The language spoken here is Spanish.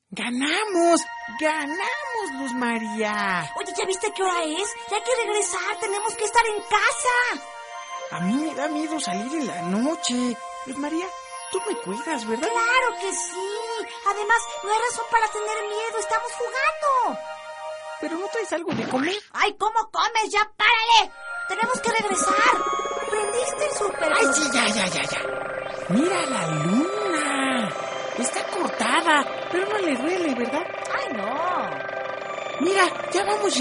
¡Ganamos! ¡Ganamos, Luz María! Oye, ¿ya viste qué hora es? Ya hay que regresar, tenemos que estar en casa. A mí me da miedo salir en la noche. Luz María, tú me cuidas, ¿verdad? ¡Claro que sí! Además, no hay razón para tener miedo, estamos jugando. ¿Pero no traes algo de comer? ¡Ay, cómo comes! ¡Ya párale! ¡Tenemos que regresar! ¿Prendiste el súper? ¡Ay, sí, ya! ¡Mira la luna! Está cortada, pero no le duele, ¿verdad? ¡Ay, no! Mira, ya vamos